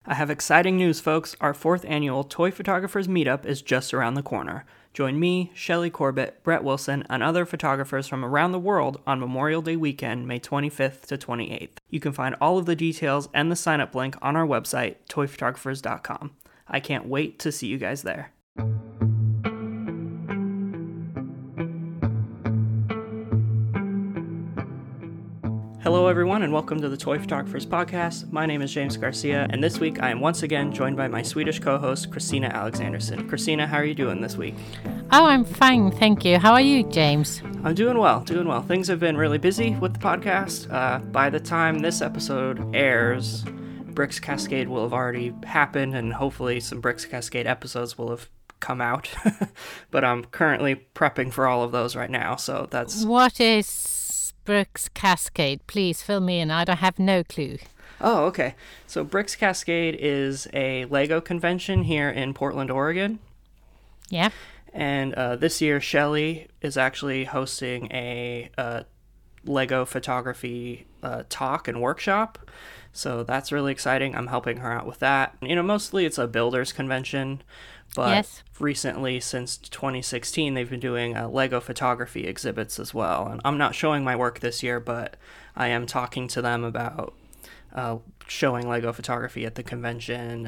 I have exciting news, folks. Our 4th annual Toy Photographers Meetup is just around the corner. Join me, Shelley Corbett, Brett Wilson, and other photographers from around the world on Memorial Day weekend, May 25th to 28th. You can find all of the details and the sign-up link on our website, toyphotographers.com. I can't wait to see you guys there. Hello, everyone, and welcome to the Toy Photographers Podcast. My name is James Garcia, and this week I am once again joined by my Swedish co-host, Christina Alexanderson. Christina, how are you doing this week? Oh, I'm fine, thank you. How are you, James? I'm doing well. Things have been really busy with the podcast. By the time this episode airs, Bricks Cascade will have already happened, and hopefully some Bricks Cascade episodes will have come out. But I'm currently prepping for all of those right now, so that's... What is Bricks Cascade? Please fill me in. I don't have no clue. Oh, okay. So Bricks Cascade is a Lego convention here in Portland, Oregon. Yeah. And this year, Shelley is actually hosting a Lego photography talk and workshop. So that's really exciting. I'm helping her out with that. You know, mostly it's a builders convention. But yes. Recently, since 2016, they've been doing Lego photography exhibits as well. And I'm not showing my work this year, but I am talking to them about showing Lego photography at the convention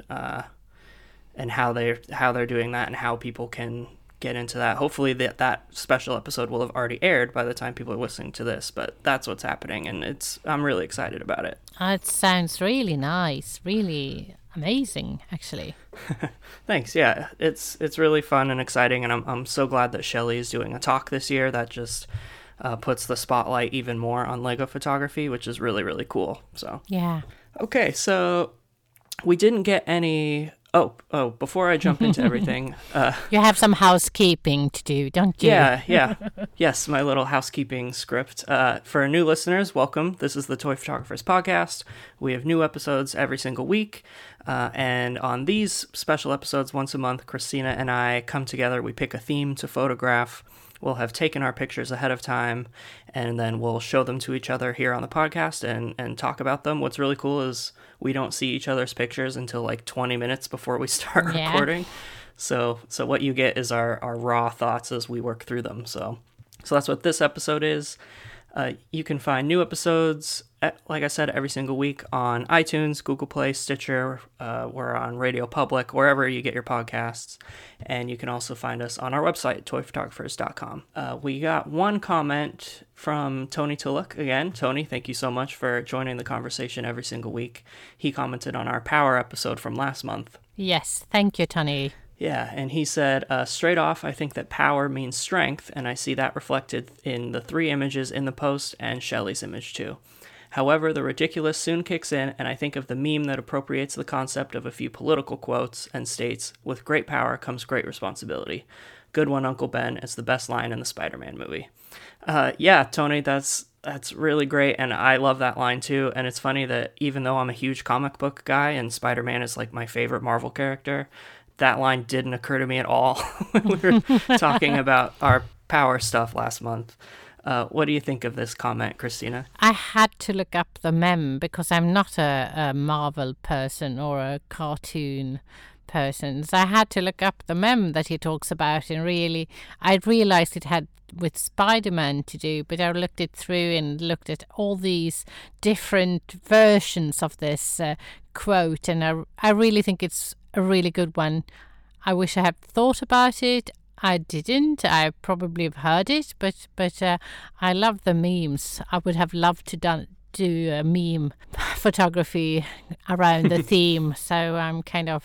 and how they're doing that and how people can get into that. Hopefully that special episode will have already aired by the time people are listening to this, but that's what's happening, and I'm really excited about it. It sounds really nice, really amazing, actually. Thanks. Yeah, it's really fun and exciting, and I'm so glad that Shelley is doing a talk this year that just puts the spotlight even more on Lego photography, which is really, really cool. So yeah. Okay, so we didn't get any... Oh, before I jump into everything... you have some housekeeping to do, don't you? Yeah. Yes, my little housekeeping script. For new listeners, welcome. This is the Toy Photographers Podcast. We have new episodes every single week. And on these special episodes, once a month, Christina and I come together. We pick a theme to photograph. We'll have taken our pictures ahead of time, and then we'll show them to each other here on the podcast and talk about them. What's really cool is we don't see each other's pictures until like 20 minutes before we start recording. So what you get is our raw thoughts as we work through them. So that's what this episode is. You can find new episodes, like I said, every single week on iTunes, Google Play, Stitcher. We're on Radio Public, wherever you get your podcasts. And you can also find us on our website, toyphotographers.com. We got one comment from Tony Tulloch. Again, Tony, thank you so much for joining the conversation every single week. He commented on our Power episode from last month. Yes, thank you, Tony. Yeah, and he said, straight off, I think that power means strength, and I see that reflected in the 3 images in the post and Shelley's image too. However, the ridiculous soon kicks in, and I think of the meme that appropriates the concept of a few political quotes and states, with great power comes great responsibility. Good one, Uncle Ben. It's the best line in the Spider-Man movie. Yeah, Tony, that's really great, and I love that line too. And it's funny that even though I'm a huge comic book guy and Spider-Man is like my favorite Marvel character, that line didn't occur to me at all when we were talking about our power stuff last month. What do you think of this comment, Christina? I had to look up the meme because I'm not a Marvel person or a cartoon person. So I had to look up the meme that he talks about, and really, I realized it had with Spider-Man to do, but I looked it through and looked at all these different versions of this quote, and I really think it's a really good one. I wish I had thought about it. I didn't. I probably have heard it, but I love the memes. I would have loved to do a meme photography around the theme. So I'm kind of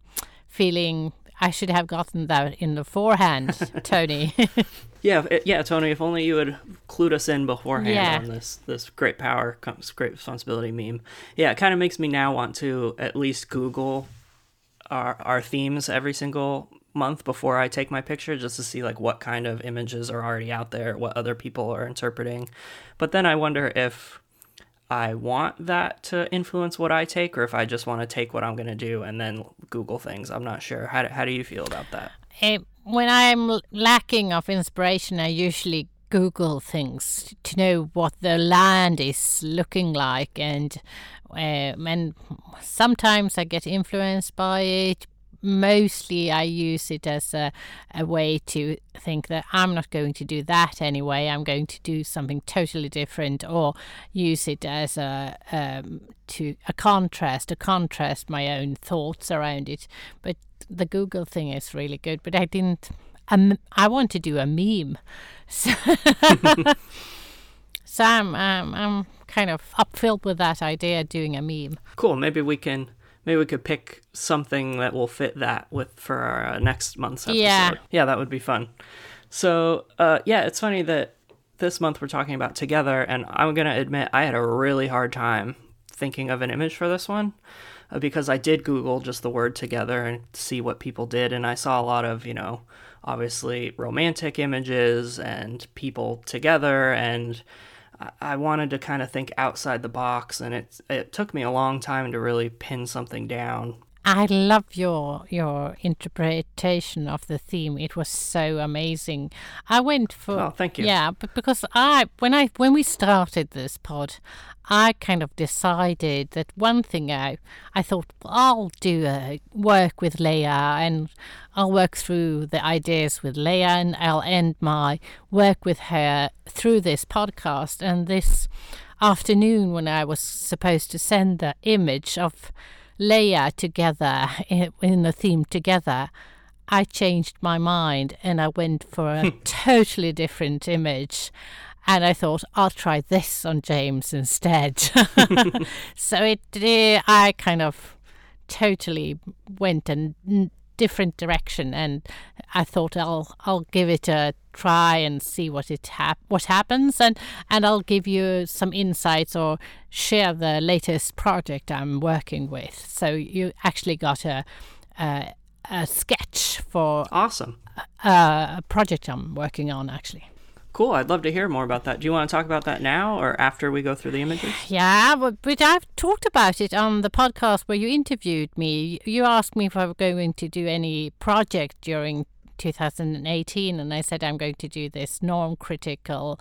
feeling I should have gotten that in the forehand, Tony. Yeah, Tony, if only you had clued us in beforehand on this great power comes great responsibility meme. Yeah, it kind of makes me now want to at least Google our themes every single month before I take my picture, just to see like what kind of images are already out there, what other people are interpreting. But then I wonder if I want that to influence what I take, or if I just want to take what I'm going to do and then Google things. I'm not sure. How do you feel about that? When I'm lacking of inspiration, I usually Google things to know what the land is looking like, and sometimes I get influenced by it. Mostly I use it as a way to think that I'm not going to do that anyway. I'm going to do something totally different, or use it as a contrast my own thoughts around it. But the Google thing is really good. But I didn't. I want to do a meme, so, so I'm kind of upfilled with that idea, doing a meme. Cool. Maybe we could pick something that will fit that for our next month's episode. Yeah, that would be fun. So, it's funny that this month we're talking about Together, and I'm going to admit I had a really hard time thinking of an image for this one, because I did Google just the word Together and see what people did, and I saw a lot of, obviously romantic images and people together, and I wanted to kind of think outside the box, and it took me a long time to really pin something down. I love your interpretation of the theme. It was so amazing. I went for... Oh, thank you. Yeah, but because when we started this pod, I kind of decided that one thing I thought, I'll do work with Leah, and I'll work through the ideas with Leah, and I'll end my work with her through this podcast. And this afternoon, when I was supposed to send the image of Leia together in the theme Together, I changed my mind and I went for a totally different image, and I thought I'll try this on James instead. So I kind of totally went a different direction, and I thought I'll give it a try and see what happens, and I'll give you some insights or share the latest project I'm working with. So you actually got a sketch for Awesome. A project I'm working on, actually. Cool. I'd love to hear more about that. Do you want to talk about that now or after we go through the images? Yeah, but I've talked about it on the podcast where you interviewed me. You asked me if I were going to do any project during 2018, and I said I'm going to do this norm-critical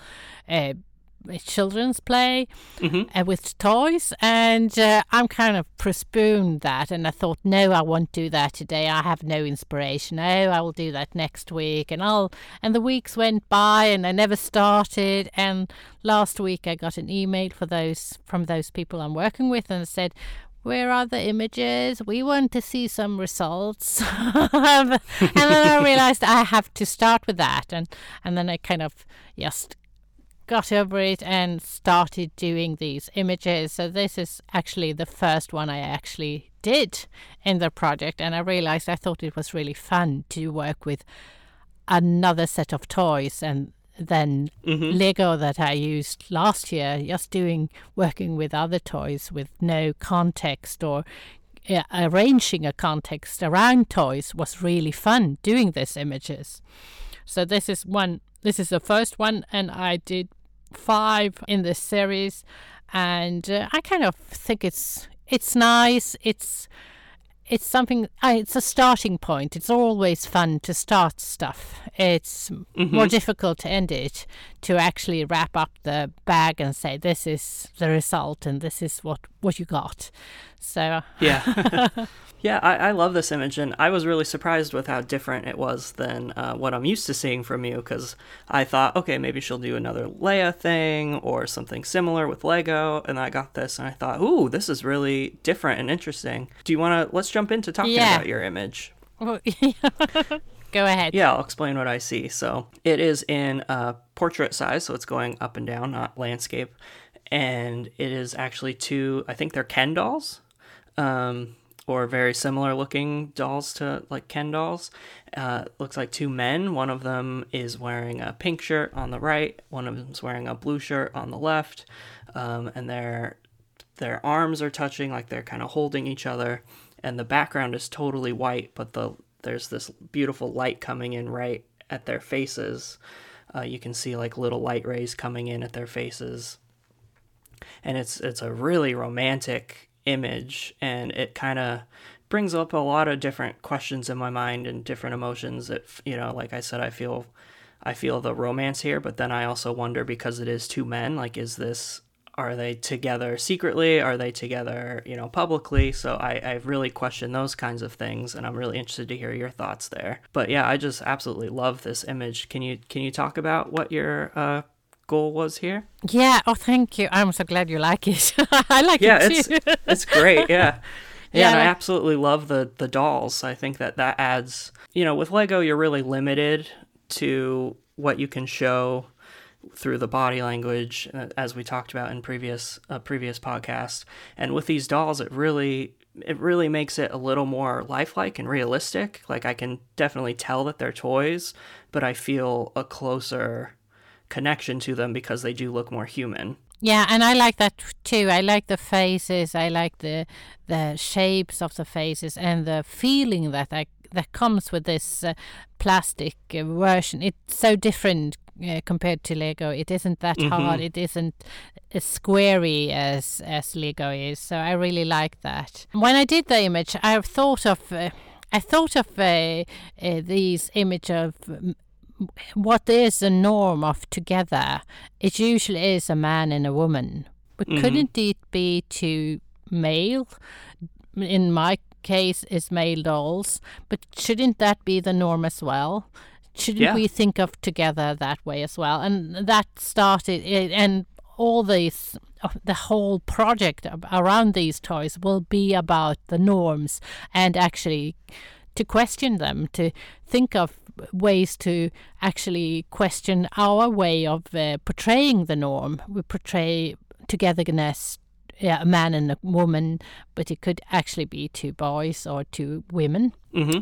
children's play with toys, and I'm kind of postponed that, and I thought, no, I won't do that today. I have no inspiration. Oh, I will do that next week, and the weeks went by and I never started. And last week I got an email from those people I'm working with, and said, where are the images? We want to see some results. And then I realized I have to start with that, and then I kind of just got over it and started doing these images. So this is actually the first one I actually did in the project, and I realized I thought it was really fun to work with another set of toys, and then Lego that I used last year, just working with other toys with no context, or arranging a context around toys was really fun doing these images. So this is the first one, and I did 5 in this series, and I kind of think it's nice. It's something. It's a starting point. It's always fun to start stuff. It's more difficult to end it, to actually wrap up the bag and say this is the result and this is what you got. So yeah. Yeah, I love this image, and I was really surprised with how different it was than what I'm used to seeing from you, because I thought, okay, maybe she'll do another Leia thing or something similar with Lego, and I got this, and I thought, ooh, this is really different and interesting. Do you want to, let's jump into talking about your image. Go ahead. Yeah, I'll explain what I see. So it is in portrait size, so it's going up and down, not landscape, and it is actually 2, I think they're Ken dolls. Or very similar looking dolls to like Ken dolls. Looks like 2 men. One of them is wearing a pink shirt on the right. One of them's wearing a blue shirt on the left. And their arms are touching, like they're kind of holding each other. And the background is totally white, but there's this beautiful light coming in right at their faces. You can see like little light rays coming in at their faces. And it's a really romantic image, and it kind of brings up a lot of different questions in my mind and different emotions that, like I said, I feel I feel the romance here, but then I also wonder, because it is two men, like, are they together secretly? Are they together, publicly? So I've really questioned those kinds of things, and I'm really interested to hear your thoughts there. But yeah, I just absolutely love this image. Can you talk about what your goal was here? Yeah. Oh, thank you. I'm so glad you like it. I like it too. It's great. Yeah. Yeah, and I like- absolutely love the dolls. I think that adds, with Lego, you're really limited to what you can show through the body language, as we talked about in previous podcast. And with these dolls, it really makes it a little more lifelike and realistic. Like, I can definitely tell that they're toys, but I feel a closer connection to them because they do look more human. Yeah, and I like that too. I like the faces. I like the shapes of the faces and the feeling that comes with this plastic version. It's so different compared to Lego. It isn't that hard. It isn't as squarey as Lego is. So I really like that. When I did the image, I thought of these image of what is the norm of together. It usually is a man and a woman, but couldn't it be two male? In my case, is male dolls, but shouldn't that be the norm as well? Shouldn't we think of together that way as well? And that started, and all these, the whole project around these toys will be about the norms, and actually to question them, to think of ways to actually question our way of portraying the norm. We portray togetherness, a man and a woman, but it could actually be two boys or two women.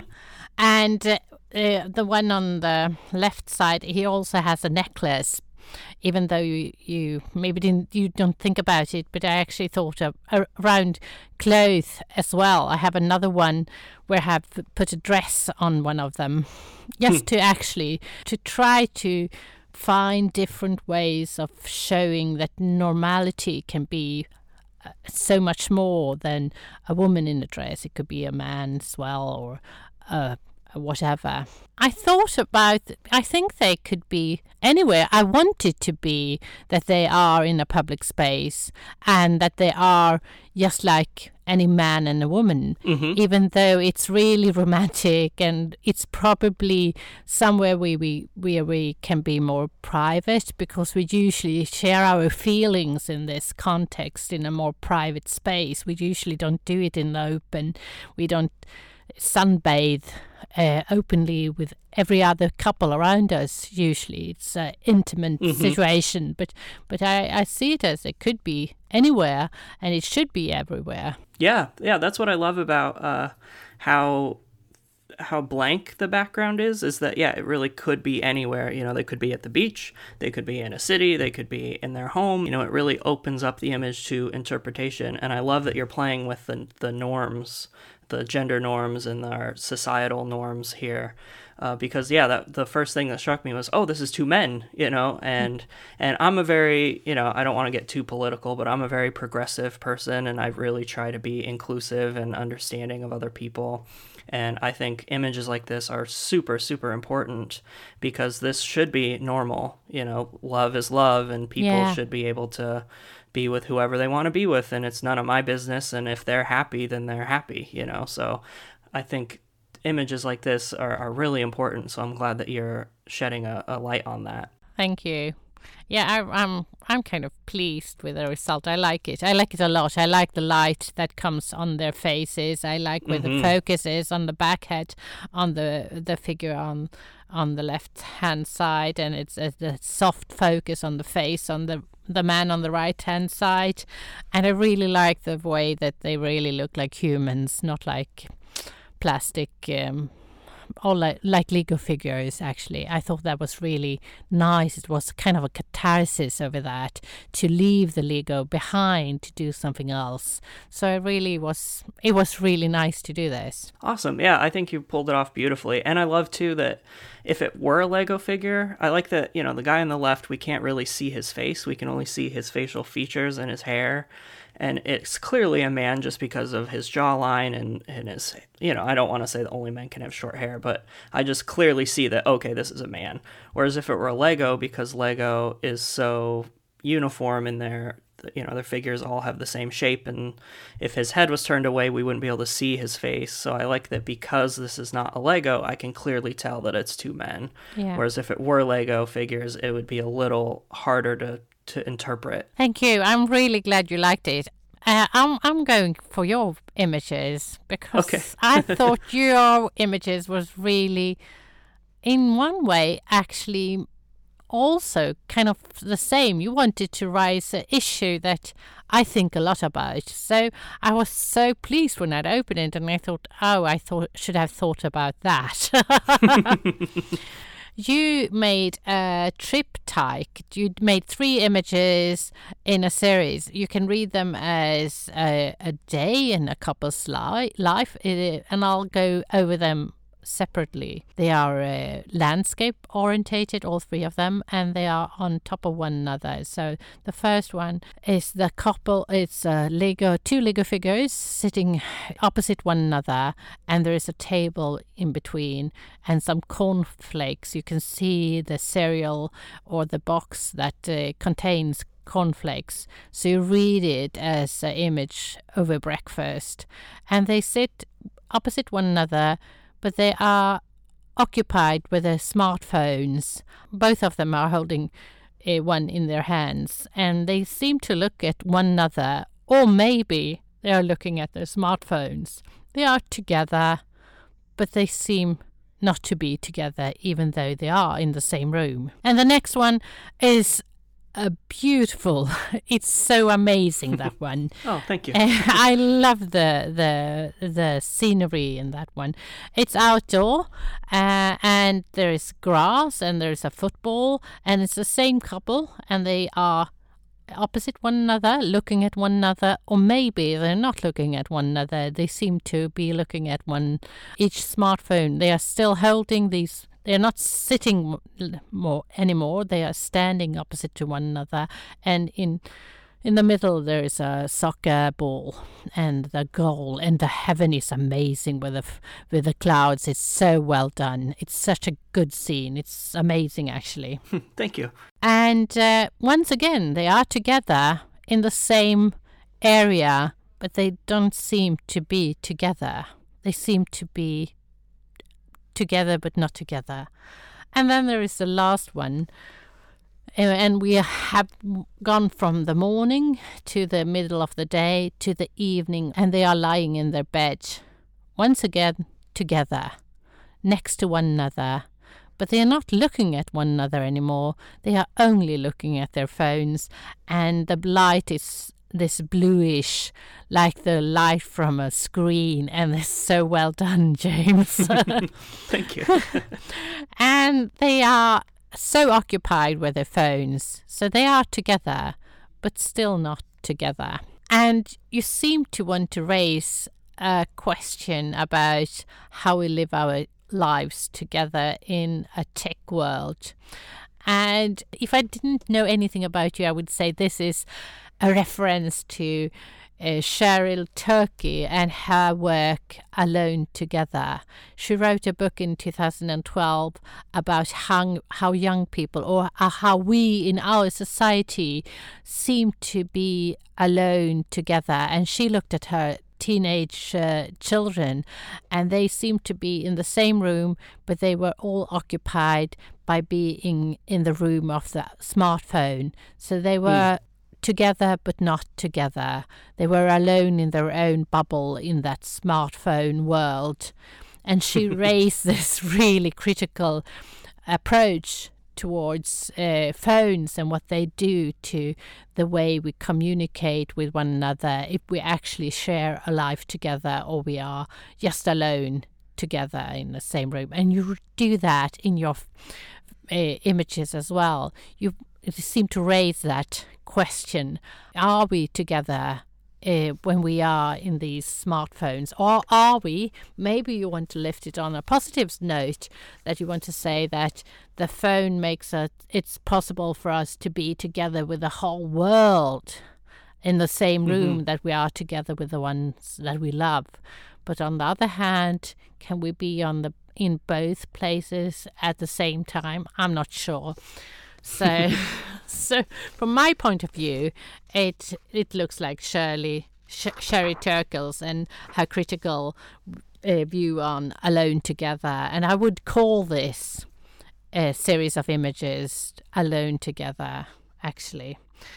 And the one on the left side, he also has a necklace. Even though you maybe you don't think about it, but I actually thought of around clothes as well. I have another one where I have put a dress on one of them, just to try to find different ways of showing that normality can be so much more than a woman in a dress. It could be a man as well, or whatever. I think they could be anywhere. I want it to be that they are in a public space and that they are just like any man and a woman, even though it's really romantic, and it's probably somewhere where we can be more private, because we usually share our feelings in this context in a more private space. We usually don't do it in the open. We don't sunbathe openly with every other couple around us. Usually it's an intimate situation, but I see it as it could be anywhere, and it should be everywhere. Yeah, that's what I love about how blank the background is that, it really could be anywhere. They could be at the beach, they could be in a city, they could be in their home. It really opens up the image to interpretation, and I love that you're playing with the norms, the gender norms and our societal norms here, because that the first thing that struck me was, oh, this is two men, and I'm a very, I don't want to get too political, but I'm a very progressive person, and I really try to be inclusive and understanding of other people. And I think images like this are super, super important, because this should be normal. Love is love, and people should be able to be with whoever they want to be with, and it's none of my business, and if they're happy, then they're happy, So I think images like this are really important, so I'm glad that you're shedding a light on that. Thank you. Yeah, I'm kind of pleased with the result. I like it a lot. I like the light that comes on their faces. I like where the focus is on the back head, on the figure on the left hand side, and it's the soft focus on the face on the man on the right hand side. And I really like the way that they really look like humans, not like plastic or like Lego figures. Actually, I thought that was really nice. It was kind of a catharsis over that, to leave the Lego behind to do something else. So it was really nice to do this. Awesome. Yeah, I think you pulled it off beautifully. And I love too that if it were a Lego figure, I like that, the guy on the left, we can't really see his face. We can only see his facial features and his hair. and it's clearly a man just because of his jawline and his, I don't want to say that only men can have short hair, but I just clearly see that, okay, this is a man. Whereas if it were a Lego, because Lego is so uniform in their figures all have the same shape, and if his head was turned away, we wouldn't be able to see his face. So I like that because this is not a Lego, I can clearly tell that it's two men. Yeah. Whereas if it were Lego figures, it would be a little harder to interpret. Thank you. I'm really glad you liked it. I'm going for your images because Okay. I thought your images was really, in one way, actually also kind of the same. You wanted to raise an issue that I think a lot about. So I was so pleased when I'd opened it, and I thought, should have thought about that. You made a triptych. You made 3 images in a series. You can read them as a day in a couple's life, and I'll go over them separately. They are landscape orientated, all 3 of them, and they are on top of one another. So the first one is the couple. It's 2 Lego figures sitting opposite one another, and there is a table in between and some cornflakes. You can see the cereal or the box that contains cornflakes. So you read it as an image over breakfast, and they sit opposite one another, but they are occupied with their smartphones. Both of them are holding one in their hands, and they seem to look at one another, or maybe they are looking at their smartphones. They are together, but they seem not to be together, even though they are in the same room. And the next one is beautiful. It's so amazing, that one. Oh, thank you. I love the scenery in that one. It's outdoor, and there is grass, and there's a football, and it's the same couple, and they are opposite one another, looking at one another, or maybe they're not looking at one another. They seem to be looking at each smartphone. They are still holding these. They are not sitting anymore. They are standing opposite to one another, and in the middle there is a soccer ball and the goal, and the heaven is amazing with the clouds. It's so well done. It's such a good scene. It's amazing, actually. Thank you. And once again, they are together in the same area, but they don't seem to be together. They seem to be together but not together. And then there is the last one, and we have gone from the morning to the middle of the day to the evening, and they are lying in their bed once again together next to one another, but they are not looking at one another anymore. They are only looking at their phones, and the light is this bluish, like the light from a screen, and it's so well done, James. Thank you. And they are so occupied with their phones, so they are together, but still not together. And you seem to want to raise a question about how we live our lives together in a tech world. And if I didn't know anything about you, I would say this is a reference to Cheryl Turkey and her work Alone Together. She wrote a book in 2012 about how young people, or how we in our society, seem to be alone together. And she looked at her teenage children, and they seemed to be in the same room, but they were all occupied by being in the room of the smartphone. So they were together but not together. They were alone in their own bubble in that smartphone world. And she raised this really critical approach towards phones and what they do to the way we communicate with one another, if we actually share a life together or we are just alone together in the same room. And you do that in your images as well. You seem to raise that question: are we together when we are in these smartphones, or are we? Maybe you want to lift it on a positive note, that you want to say that the phone makes it's possible for us to be together with the whole world in the same room that we are together with the ones that we love. But on the other hand, can we be in both places at the same time? I'm not sure. So, so from my point of view, it looks like Sherry Turkle's and her critical view on Alone Together, and I would call this a series of images Alone Together. Actually,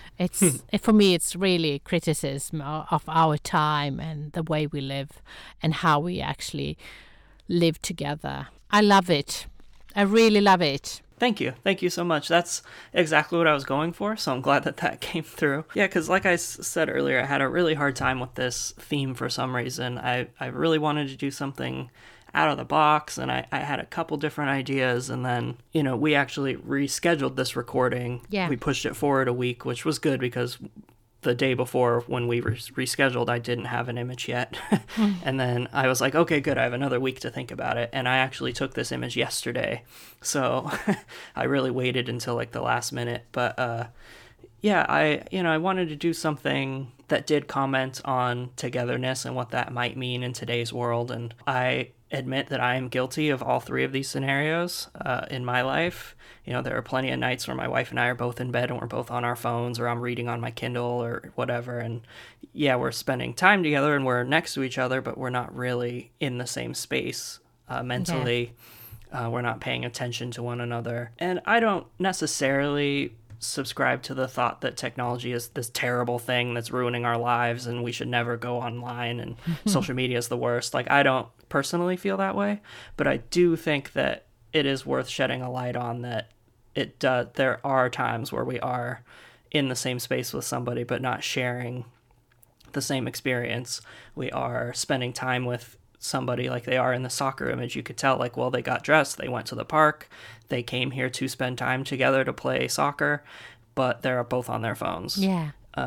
for me, it's really criticism of our time and the way we live and how we actually live together. I love it. I really love it. Thank you so much. That's exactly what I was going for, so I'm glad that came through. Yeah, because like I said earlier, I had a really hard time with this theme for some reason. I really wanted to do something out of the box, and I had a couple different ideas, and then, we actually rescheduled this recording. Yeah. We pushed it forward a week, which was good because the day before when we rescheduled, I didn't have an image yet. And then I was like, okay, good. I have another week to think about it. And I actually took this image yesterday. So I really waited until like the last minute. But yeah, I wanted to do something that did comment on togetherness and what that might mean in today's world. And I admit that I am guilty of all three of these scenarios in my life. There are plenty of nights where my wife and I are both in bed and we're both on our phones, or I'm reading on my Kindle or whatever. And yeah, we're spending time together and we're next to each other, but we're not really in the same space mentally. Yeah. We're not paying attention to one another. And I don't necessarily subscribe to the thought that technology is this terrible thing that's ruining our lives and we should never go online and social media is the worst. Like, I don't personally feel that way, but I do think that it is worth shedding a light on that there are times where we are in the same space with somebody but not sharing the same experience. We are spending time with somebody like they are in the soccer image. You could tell, like, well, they got dressed, they went to the park, they came here to spend time together to play soccer, but they're both on their phones. Yeah.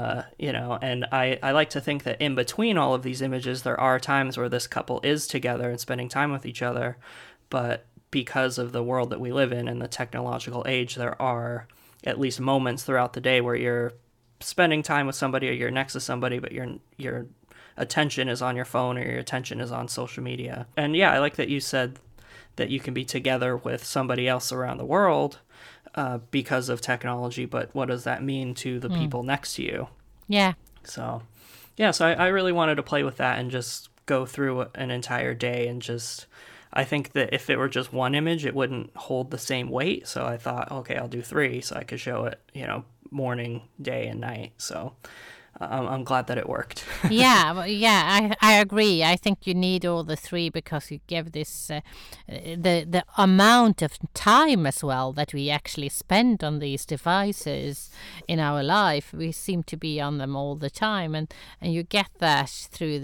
And I like to think that in between all of these images, there are times where this couple is together and spending time with each other, but because of the world that we live in and the technological age, there are at least moments throughout the day where you're spending time with somebody or you're next to somebody, but your attention is on your phone or your attention is on social media. And yeah, I like that you said that you can be together with somebody else around the world because of technology, but what does that mean to the people next to you? Yeah. So I really wanted to play with that and just go through an entire day and just... I think that if it were just one image, it wouldn't hold the same weight. So I thought, okay, I'll do 3 so I could show it, morning, day, and night. So I'm glad that it worked. I agree. I think you need all the 3 because you give this the amount of time as well that we actually spend on these devices in our life. We seem to be on them all the time, and you get that through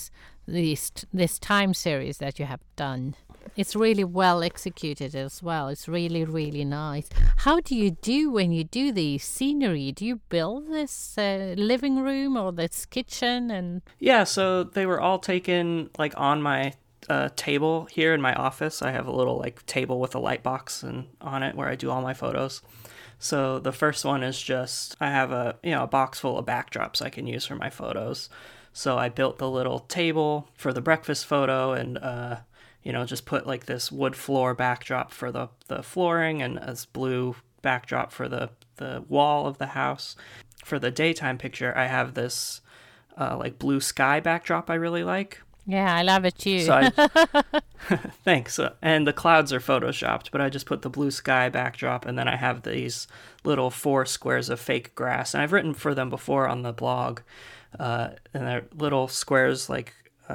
this time series that you have done. It's really well executed as well. It's really, really nice. How do you do when you do the scenery? Do you build this living room or this kitchen? And yeah, so they were all taken like on my table here in my office. I have a little like table with a light box and on it where I do all my photos. So the first one is just, I have a box full of backdrops I can use for my photos. So I built the little table for the breakfast photo and, just put like this wood floor backdrop for the flooring and this blue backdrop for the wall of the house. For the daytime picture, I have this like blue sky backdrop I really like. Yeah, I love it too. So thanks. And the clouds are photoshopped, but I just put the blue sky backdrop, and then I have these little 4 squares of fake grass. And I've written for them before on the blog. And they're little squares like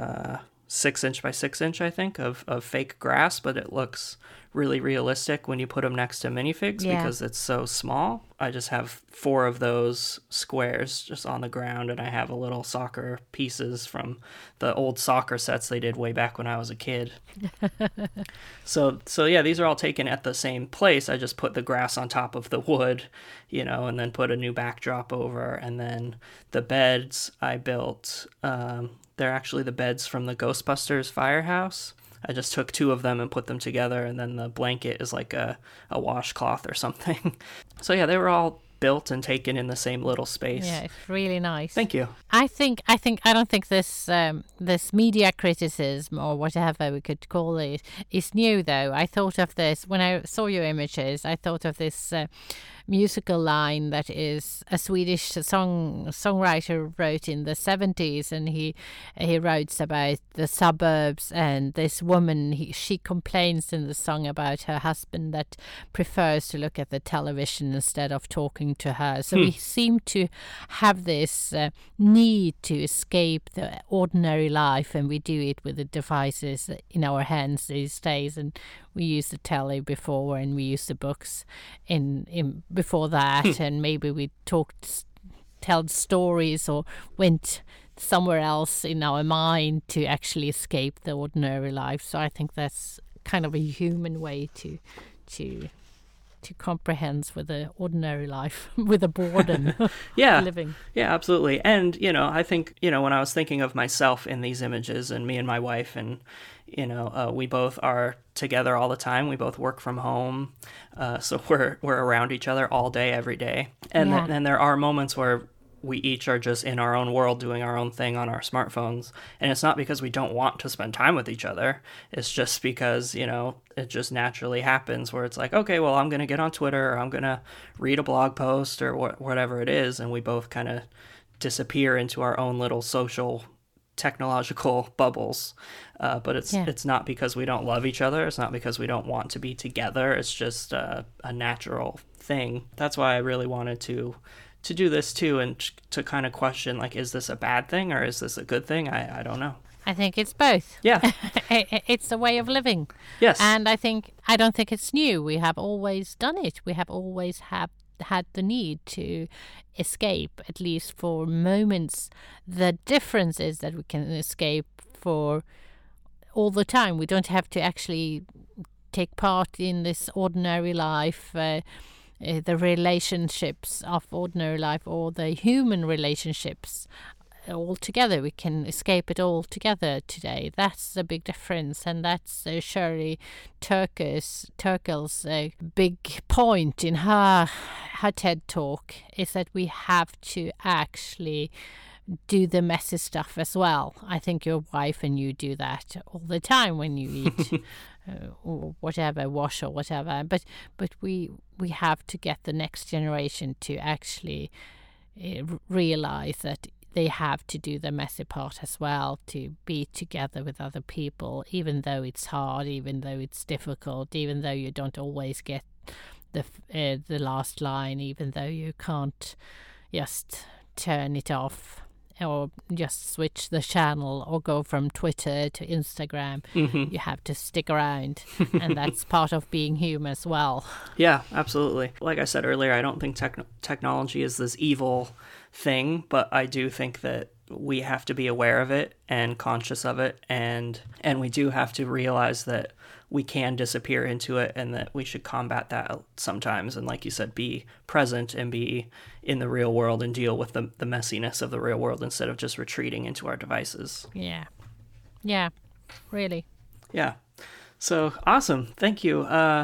6 inch by 6 inch, I think, of fake grass, but it looks really realistic when you put them next to minifigs because it's so small. I just have 4 of those squares just on the ground, and I have a little soccer pieces from the old soccer sets they did way back when I was a kid. So yeah, these are all taken at the same place. I just put the grass on top of the wood, and then put a new backdrop over. And then the beds I built, they're actually the beds from the Ghostbusters firehouse. I just took 2 of them and put them together, and then the blanket is like a washcloth or something. So yeah, they were all built and taken in the same little space. Yeah, it's really nice. Thank you. I don't think this media criticism or whatever we could call it is new though. I thought of this when I saw your images. I thought of this musical line that is a Swedish songwriter wrote in the 70s, and he writes about the suburbs, and this woman, she complains in the song about her husband that prefers to look at the television instead of talking to her. So we seem to have this need to escape the ordinary life, and we do it with the devices in our hands these days. And we use the telly before, and we use the books in before that, and maybe we tell stories or went somewhere else in our mind to actually escape the ordinary life. So I think that's kind of a human way to comprehend with the ordinary life, with the boredom yeah. living. Yeah, absolutely. And, I think, when I was thinking of myself in these images, and me and my wife, and, we both are together all the time. We both work from home. So we're around each other all day, every day. And then there are moments where we each are just in our own world doing our own thing on our smartphones. And it's not because we don't want to spend time with each other. It's just because, it just naturally happens where it's like, okay, well, I'm going to get on Twitter, or I'm going to read a blog post, or whatever it is. And we both kind of disappear into our own little social technological bubbles. But it's not because we don't love each other. It's not because we don't want to be together. It's just a natural thing. That's why I really wanted to do this too, and to kind of question, like, is this a bad thing or is this a good thing? I don't know. I think it's both. Yeah. It's a way of living. Yes. And I don't think it's new. We have always done it. We have always had the need to escape, at least for moments. The difference is that we can escape for all the time. We don't have to actually take part in this ordinary life, the relationships of ordinary life, or the human relationships altogether. We can escape it all together today. That's the big difference, and that's surely Turkel's big point in her TED talk, is that we have to actually do the messy stuff as well. I think your wife and you do that all the time when you eat or whatever, wash or whatever. But we have to get the next generation to actually realize that they have to do the messy part as well, to be together with other people, even though it's hard, even though it's difficult, even though you don't always get the last line, even though you can't just turn it off or just switch the channel or go from Twitter to Instagram. Mm-hmm. You have to stick around, and that's part of being human as well. Yeah, absolutely. Like I said earlier, I don't think technology is this evil thing, but I do think that we have to be aware of it and conscious of it, and we do have to realize that we can disappear into it, and that we should combat that sometimes, and like you said, be present and be in the real world and deal with the messiness of the real world instead of just retreating into our devices. Yeah, really. Yeah. So awesome. Thank you.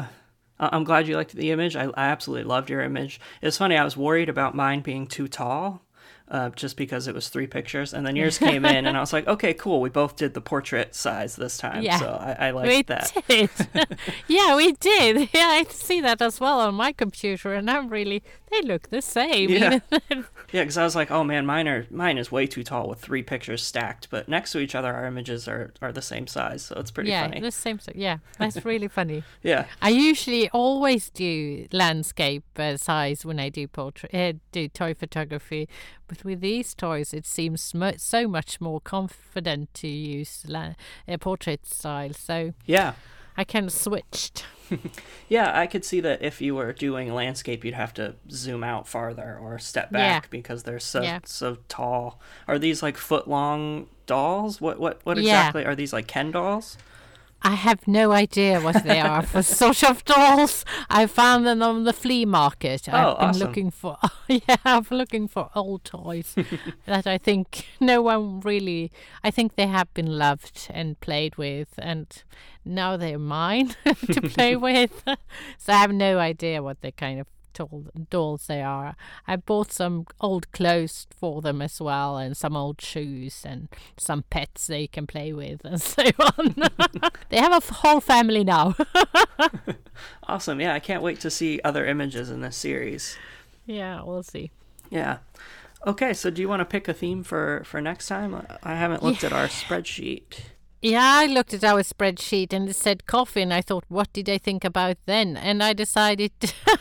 I'm glad you liked the image. I absolutely loved your image. It's funny, I was worried about mine being too tall, just because it was 3 pictures, and then yours came in, and I was like, okay, cool, we both did the portrait size this time. Yeah, so I liked that. We did. Yeah, we did. Yeah, I see that as well on my computer, and they look the same. Yeah, because I was like, oh man, mine is way too tall with 3 pictures stacked, but next to each other, our images are the same size, so it's pretty funny. Yeah, the same size. Yeah, that's really funny. Yeah. I usually always do landscape size when I do do toy photography, but with these toys, it seems so much more confident to use portrait style. So yeah, I kind of switched. Yeah, I could see that if you were doing landscape, you'd have to zoom out farther or step back because they're so tall. Are these like foot-long dolls? What exactly are these, like Ken dolls? I have no idea what they are for sort of dolls. I found them on the flea market. I've been looking for I'm looking for old toys that I think no one really, I think they have been loved and played with, and now they're mine to play with. So I have no idea what they kind of dolls they are. I bought some old clothes for them as well, and some old shoes and some pets they can play with and so on. They have a whole family now. Awesome. Yeah, I can't wait to see other images in this series. Yeah, we'll see. Yeah. Okay, so do you want to pick a theme for next time? I haven't looked at our spreadsheet. Yeah, I looked at our spreadsheet and it said coffee, and I thought, what did I think about then? And I decided,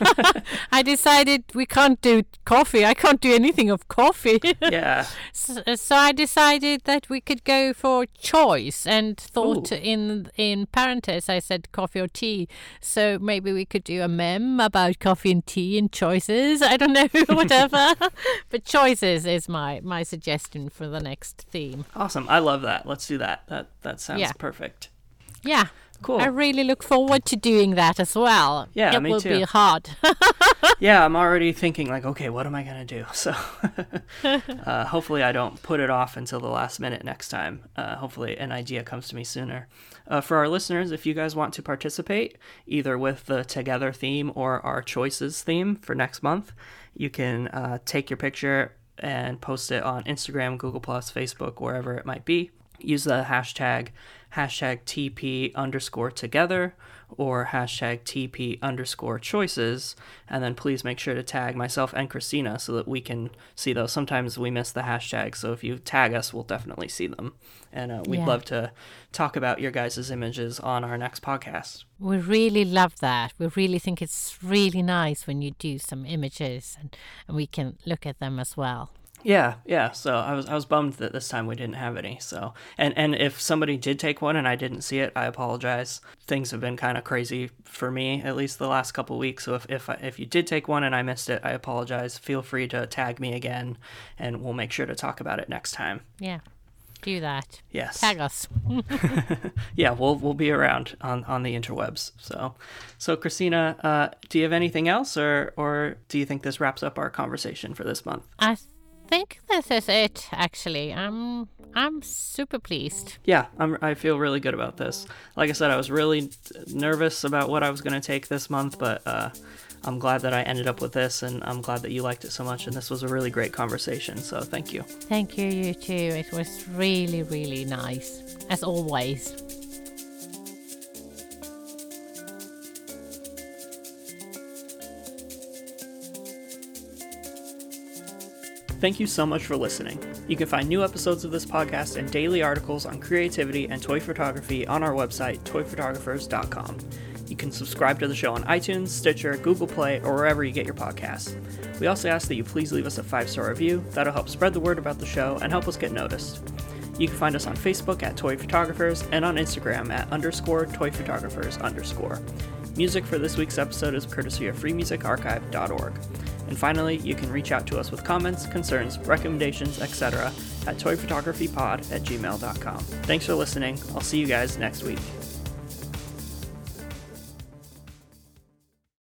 we can't do coffee. I can't do anything of coffee. Yeah. So I decided that we could go for choice, and thought in parentheses I said coffee or tea. So maybe we could do a meme about coffee and tea and choices. I don't know, whatever. But choices is my suggestion for the next theme. Awesome. I love that. Let's do that. That sounds perfect. Yeah. Cool. I really look forward to doing that as well. Yeah, me too. It will be hard. Yeah, I'm already thinking like, okay, what am I going to do? So hopefully I don't put it off until the last minute next time. Hopefully an idea comes to me sooner. For our listeners, if you guys want to participate, either with the Together theme or our Choices theme for next month, you can take your picture and post it on Instagram, Google+, Facebook, wherever it might be. Use the hashtag TP_together or hashtag TP_choices, and then please make sure to tag myself and Christina so that we can see those. Sometimes we miss the hashtag, so if you tag us, we'll definitely see them. And we'd love to talk about your guys' images on our next podcast. We really love that. We really think it's really nice when you do some images and we can look at them as well. Yeah. So I was bummed that this time we didn't have any. So and if somebody did take one and I didn't see it, I apologize. Things have been kind of crazy for me, at least the last couple of weeks. So if you did take one and I missed it, I apologize. Feel free to tag me again, and we'll make sure to talk about it next time. Yeah, do that. Yes. Tag us. Yeah, we'll be around on the interwebs. So Christina, do you have anything else, or do you think this wraps up our conversation for this month? I think this is it, actually. I'm super pleased. Yeah, I feel really good about this. Like I said, I was really nervous about what I was going to take this month, but I'm glad that I ended up with this, and I'm glad that you liked it so much, and this was a really great conversation, so thank you. Thank you, you too. It was really, really nice, as always. Thank you so much for listening. You can find new episodes of this podcast and daily articles on creativity and toy photography on our website, toyphotographers.com. You can subscribe to the show on iTunes, Stitcher, Google Play, or wherever you get your podcasts. We also ask that you please leave us a 5-star review. That'll help spread the word about the show and help us get noticed. You can find us on Facebook at Toy Photographers and on Instagram at _Toy Photographers _. Music for this week's episode is courtesy of freemusicarchive.org. And finally, you can reach out to us with comments, concerns, recommendations, etc. at toyphotographypod@gmail.com. Thanks for listening. I'll see you guys next week.